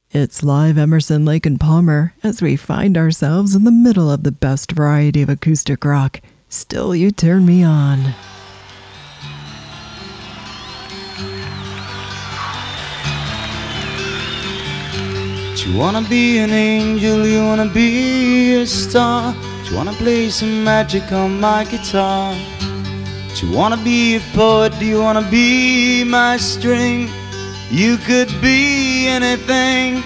It's live Emerson, Lake and Palmer as we find ourselves in the middle of the best variety of acoustic rock. Still You Turn Me On. Do you wanna be an angel? You wanna be a star? Do you wanna play some magic on my guitar? Do you wanna be a poet? Do you wanna be my string? You could be anything.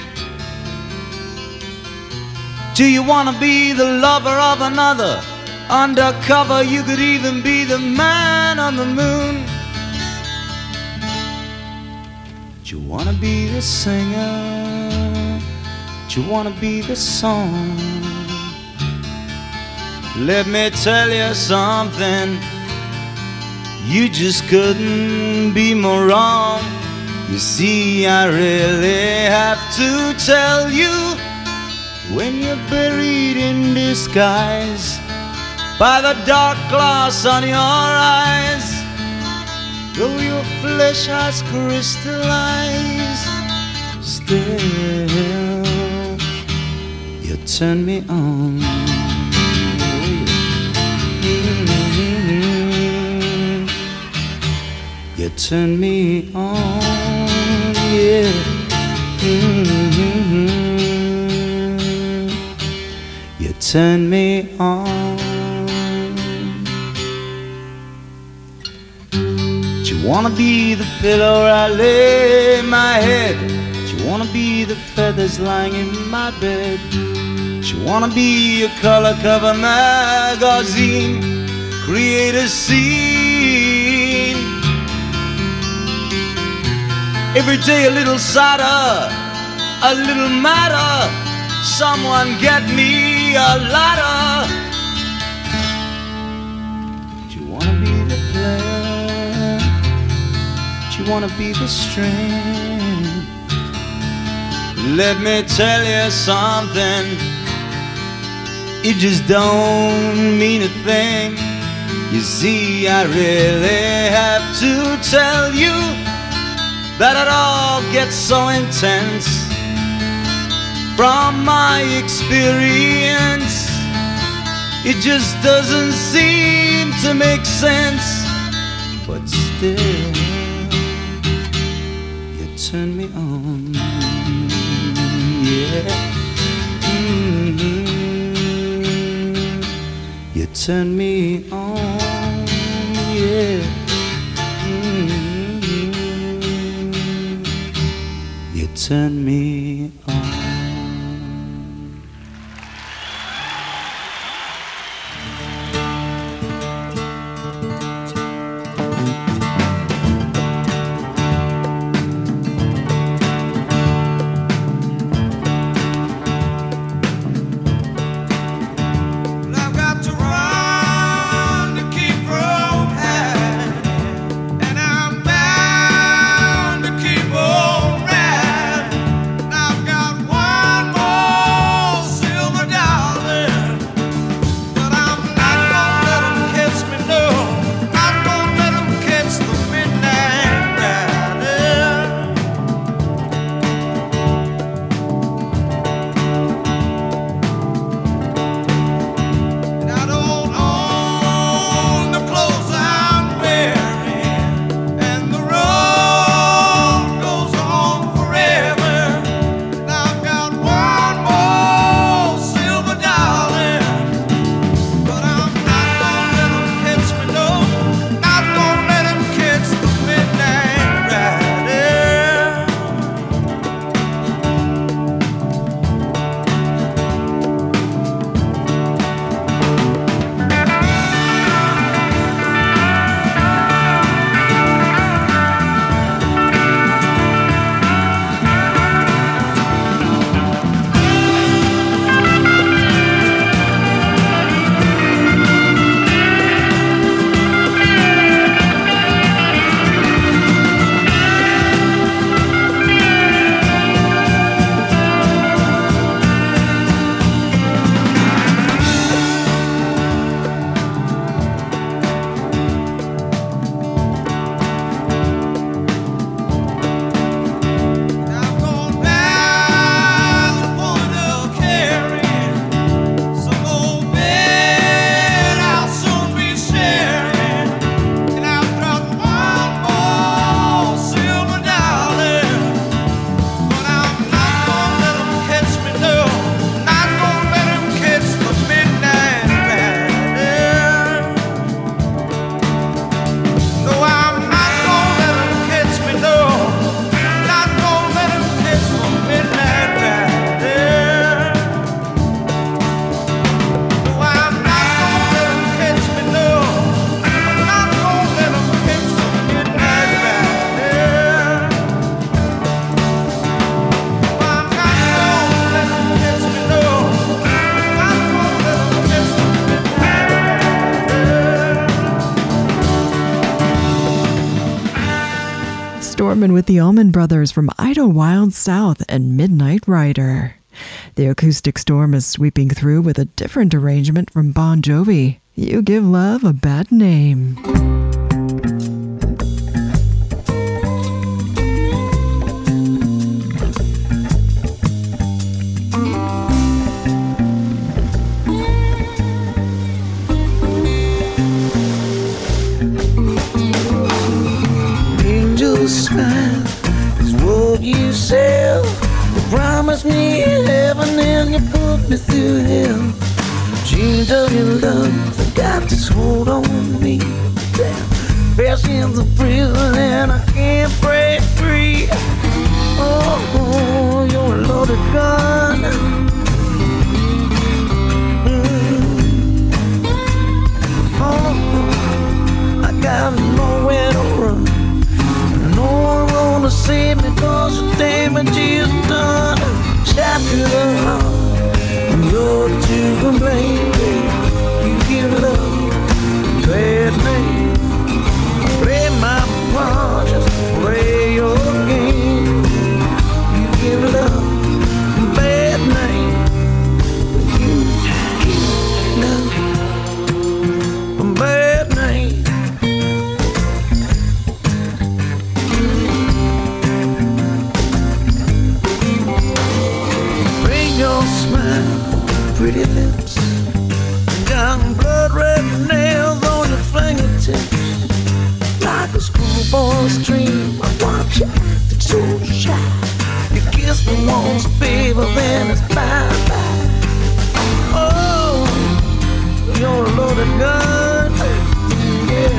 Do you wanna be the lover of another? Undercover, you could even be the man on the moon. Do you wanna be the singer? Do you wanna be the song? Let me tell you something, you just couldn't be more wrong. You see, I really have to tell you, when you're buried in disguise by the dark glass on your eyes, though your flesh has crystallized, still you turn me on. You turn me on, yeah. You turn me on. Do you wanna be the pillow where I lay my head? Do you wanna be the feathers lying in my bed? Do you wanna be a color cover magazine? Create a scene. Every day a little sadder, a little madder. Someone get me a ladder. Do you wanna be the player? Do you wanna be the string? Let me tell you something, it just don't mean a thing. You see, I really have to tell you that it all gets so intense. From my experience, it just doesn't seem to make sense. But still, you turn me on, yeah. You turn me on, yeah. You turn me on. I've got one Performing with the Allman Brothers from Idlewild South and Midnight Rider. The acoustic storm is sweeping through with a different arrangement from Bon Jovi. You Give Love a Bad Name. Smile is what you sell. You promised me heaven and you put me through hell. Change of your love, I got this hold on me. Best in the prison and I can't break free. Oh, you're a loaded gun. Oh, I got nowhere to run. No one gonna save me 'cause the damage is done. Shot to the heart, you're to blame. You give love a bad name. Play my punches, play your game. You give love a bad name. You give love a bad name. Pretty lips, got blood red nails on your fingertips. Like a schoolboy's dream, I watch you acting so shy. You kiss me once, baby, then it's bye-bye. Oh, you're a loaded gun, yeah.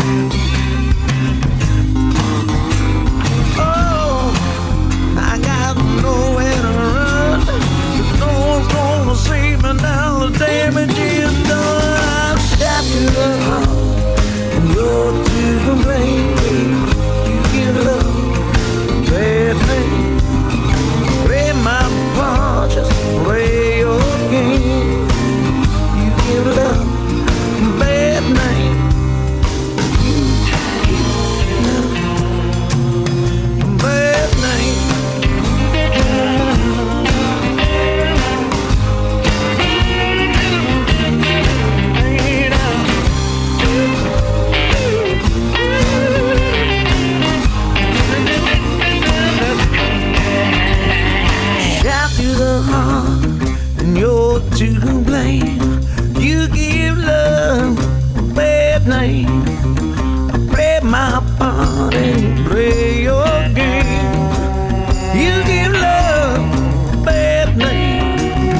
Oh, I got nowhere to run. No one's gonna save me now, the damage is done. I'm shot to the heart, and you're to blame. You give love a bad name. Play my punches, play your game. You give love a bad name. You give love a bad name. And you're to blame. You give love a bad name. Play my part and you play your game. You give love a bad name.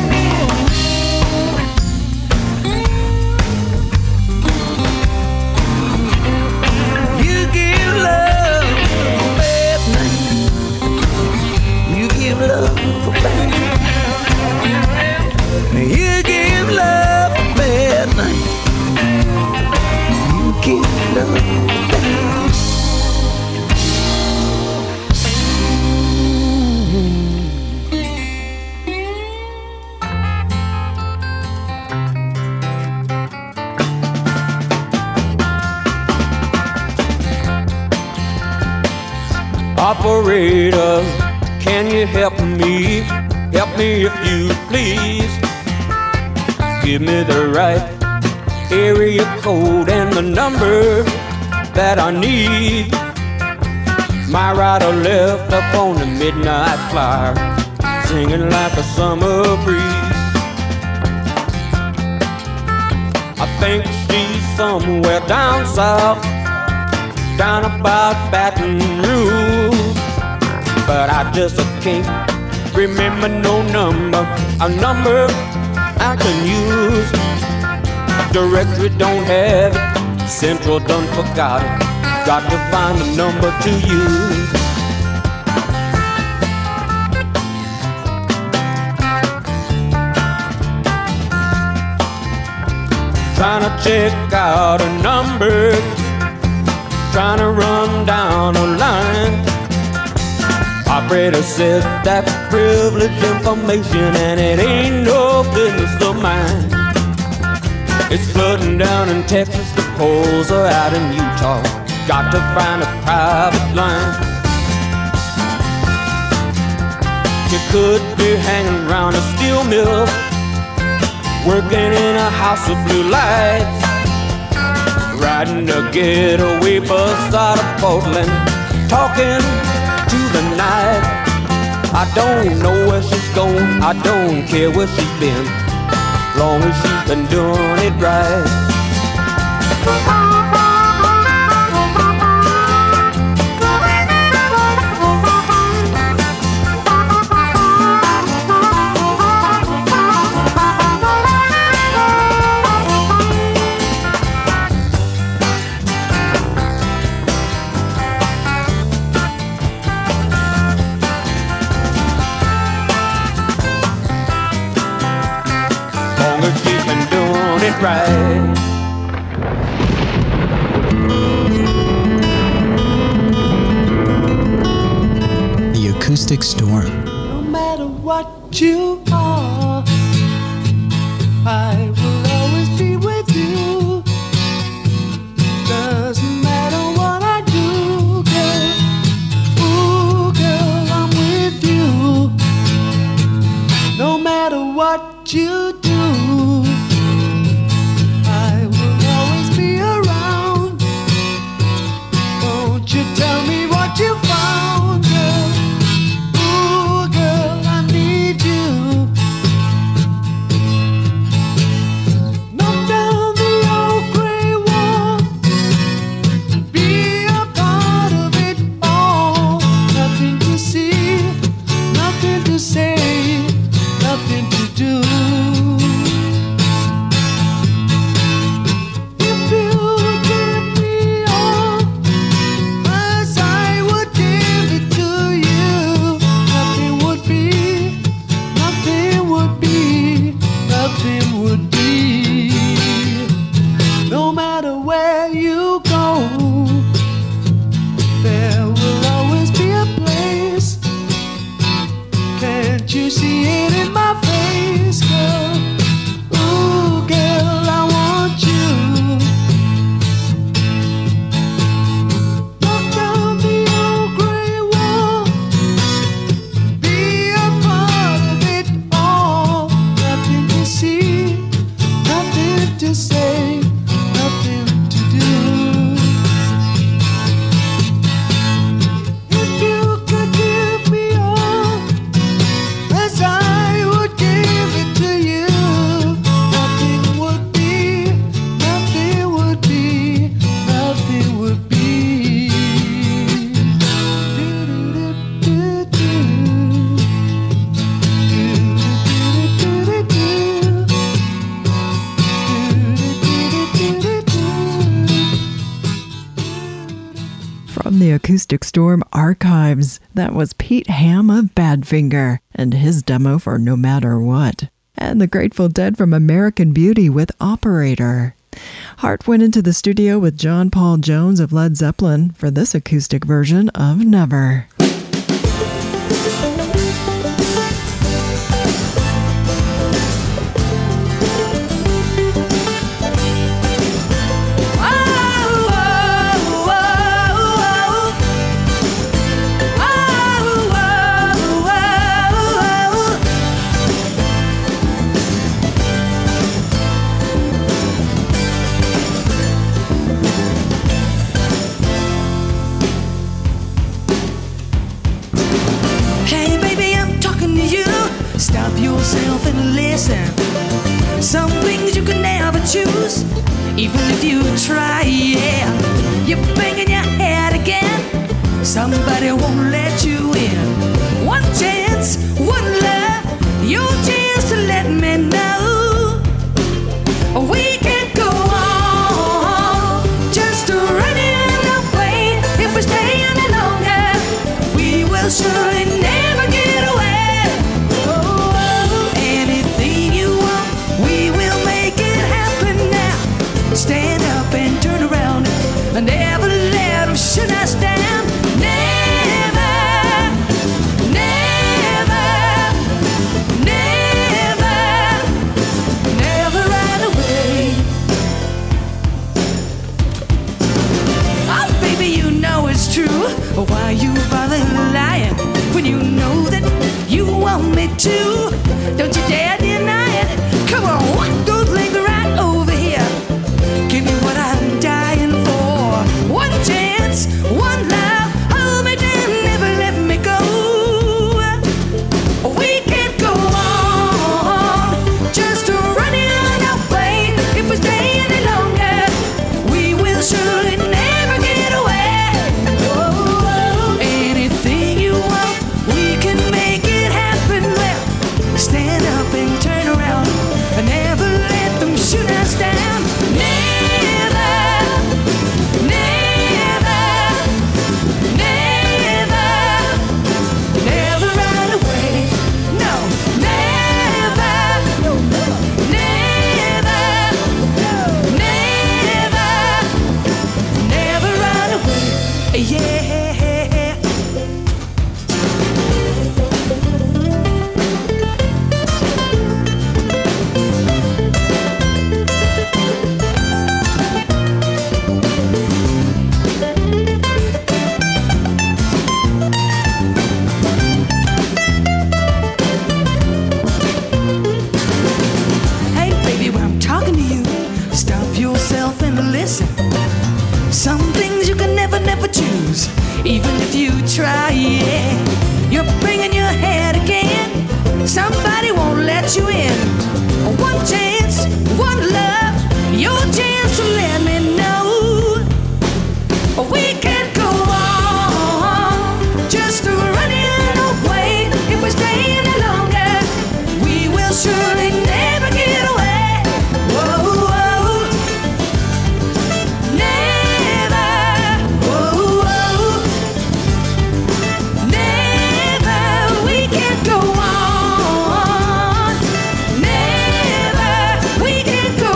You give love a bad name. You give love a bad name. You give love a bad name. You give love a bad name. Operator, can you help me? Help me if you please. Give me the right area code and the number that I need. My rider left up on the midnight flyer, singing like a summer breeze. I think she's somewhere down south, down about Baton Rouge, but I just can't remember no number, a number I can use. Directory don't have it, Central done forgot it. Got to find a number to use. Trying to check out a number, trying to run down a line. Operator said that's privileged information and it ain't no business of mine. It's flooding down in Texas, the polls are out in Utah. Got to find a private line. you could be hanging around a steel mill, working in a house of blue lights, riding a getaway bus out of Portland, talking to the night. I don't know where she's going, I don't care where she's been, long as she's been doing it right. Right. The Acoustic Storm. No matter what you are, I will always be with you. Doesn't matter what I do, girl. Ooh, girl, I'm with you. No matter what you do, you found, girl. Ooh, girl, I need you. Knock down the old gray wall, be a part of it all. Nothing to see, nothing to say, nothing to do. If you give me all as I would give it to you, nothing would be, nothing would be, nothing would be. No matter where you go, there will always be a place. Can't you see it in my face, girl? Ooh, girl, I want you. Knock down the old gray wall, be a part of it all. Nothing to see, nothing to say, nothing to do. If you could give me all as I would give it to you, nothing would be, nothing would be, nothing would be. From the Acoustic Storm archives, that was Pete Ham of Badfinger and his demo for No Matter What. And the Grateful Dead from American Beauty with Operator. Hart went into the studio with John Paul Jones of Led Zeppelin for this acoustic version of Never. Hey baby, I'm talking to you. Stop yourself and listen. Some things you can never choose, even if you try, yeah. You're banging your head again. Somebody won't let you in. One chance, one love, your chance to let me know we can go on, just running away. If we stay any longer, we will surely never get away. Oh, anything you want me to. Don't you dare deny it. Come on, walk those legs right over here. Give me what I'm dying for. One chance, one love. Hold me down, never let me go. We can't go on just running away. If we stay any longer, we will surely never get away. Oh, anything you want, we can make it happen. Well, stand up and turn around and never let them shoot us down. Never, never, never, never run away. No, never, never, never, never run away. Yeah. Hey, baby, when I'm talking to you, stop yourself and listen. Some things you can never, never choose, even if you try, yeah. You're bringing your head again. Somebody won't let you in. One chance, one love, your chance to let me know. We can't go on just running away. If we stay any longer, we will surely never get away. Whoa, whoa. Never, whoa, whoa. Never, we can't go on. Never, we can't go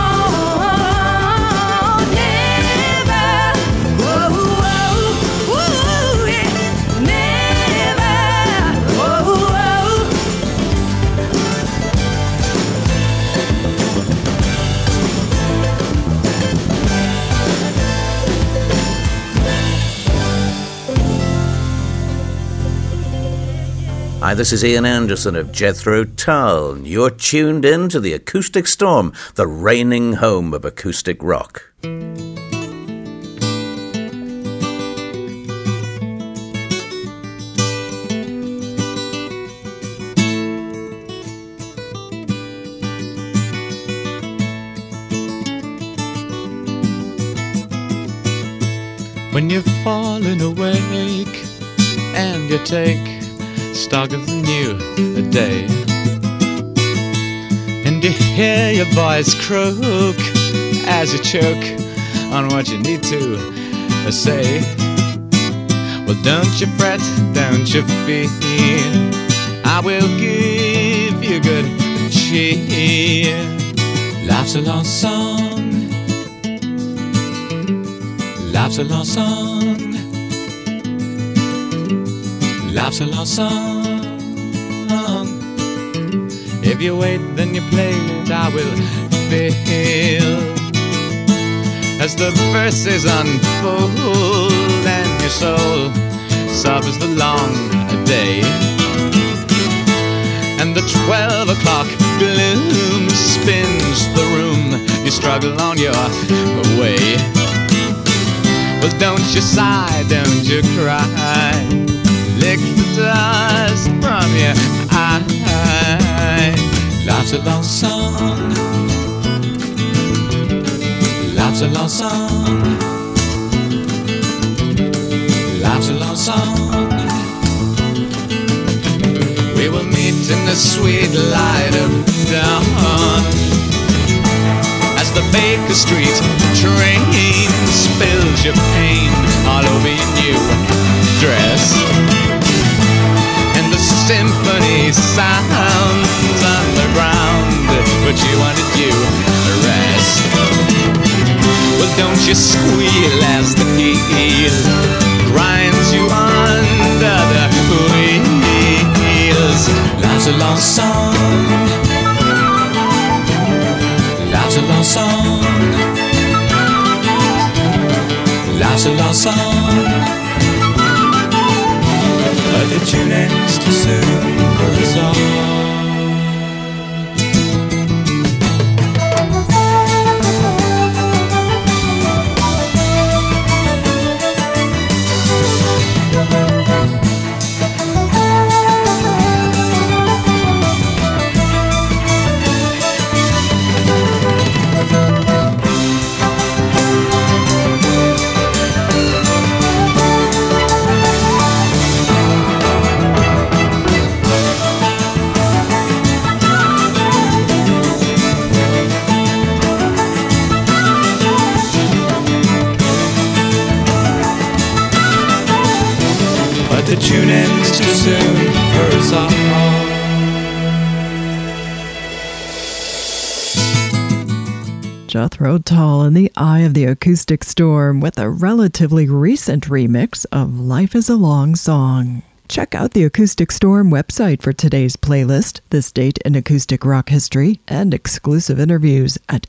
on. Never, whoa, whoa, whoa, yeah. Never, whoa, whoa. Hi, this is Ian Anderson of Jethro Tull, and you're tuned in to the Acoustic Storm, the reigning home of acoustic rock. When you're falling awake and you take stock of the new day, and you hear your voice croak as you choke on what you need to say. Well, don't you fret, don't you fear, I will give you good cheer. Life's a long song, life's a long song, life's a long song. If you wait, then you play it, I will feel as the verses unfold and your soul suffers the long day, and the 12 o'clock gloom spins the room. You struggle on your way. Well, don't you sigh, don't you cry, lick the dust from your eye. Life's a long song, life's a long song, life's a long song. We will meet in the sweet light of dawn as the Baker Street train spills your pain all over your new dress, and the symphony sounds on the ground, but you wanted you rest. Well, don't you squeal as the heel grinds you under the wheels. Life's a long song, life's a long song, life's a long song. but the tune ends too soon for us all. The tune ends too soon for us all. Jethro Tull in the Eye of the Acoustic Storm with a relatively recent remix of Life is a Long Song. Check out the Acoustic Storm website for today's playlist, this date in acoustic rock history, and exclusive interviews at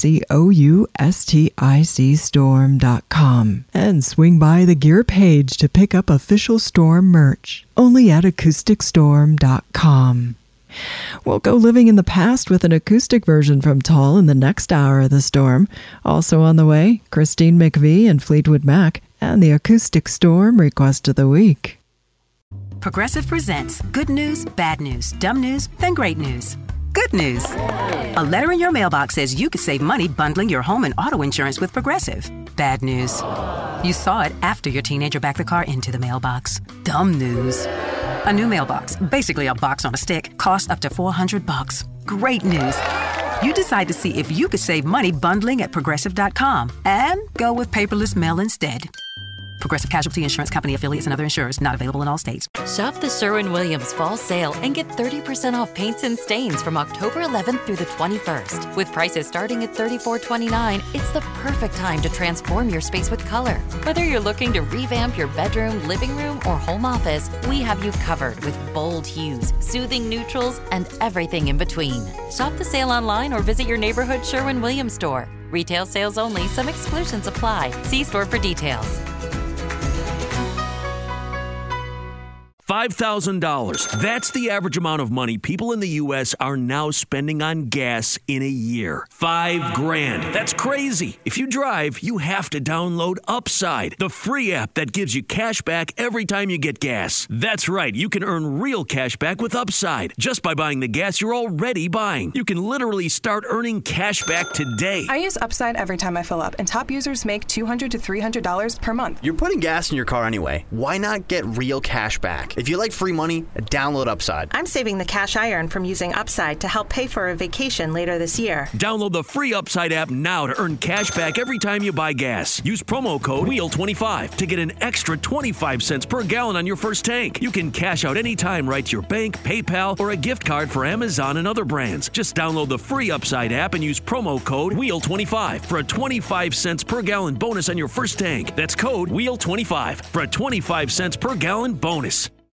acoustic.storm.com. And swing by the gear page to pick up official Storm merch, only at acousticstorm.com. We'll go living in the past with an acoustic version from Tull in the next hour of the Storm. Also on the way, Christine McVie and Fleetwood Mac, and the Acoustic Storm Request of the Week. Progressive presents good news, bad news, dumb news, then great news. Good news. A letter in your mailbox says you could save money bundling your home and auto insurance with Progressive. Bad news. You saw it after your teenager backed the car into the mailbox. Dumb news. A new mailbox, basically a box on a stick, costs up to $400. Great news. You decide to see if you could save money bundling at Progressive.com and go with paperless mail instead. Progressive Casualty Insurance Company affiliates and other insurers, not available in all states. Shop the Sherwin-Williams Fall Sale and get 30% off paints and stains from October 11th through the 21st. With prices starting at $34.29, it's the perfect time to transform your space with color. Whether you're looking to revamp your bedroom, living room, or home office, we have you covered with bold hues, soothing neutrals, and everything in between. Shop the sale online or visit your neighborhood Sherwin-Williams store. Retail sales only. Some exclusions apply. See store for details. $5,000. That's the average amount of money people in the U.S. are now spending on gas in a year. $5,000. That's crazy. If you drive, you have to download Upside, the free app that gives you cash back every time you get gas. That's right. You can earn real cash back with Upside just by buying the gas you're already buying. You can literally start earning cash back today. I use Upside every time I fill up, and top users make $200 to $300 per month. You're putting gas in your car anyway. Why not get real cash back? If you like free money, download Upside. I'm saving the cash I earn from using Upside to help pay for a vacation later this year. Download the free Upside app now to earn cash back every time you buy gas. Use promo code WHEEL25 to get an extra 25 cents per gallon on your first tank. You can cash out anytime right to your bank, PayPal, or a gift card for Amazon and other brands. Just download the free Upside app and use promo code WHEEL25 for a 25 cents per gallon bonus on your first tank. That's code WHEEL25 for a 25 cents per gallon bonus.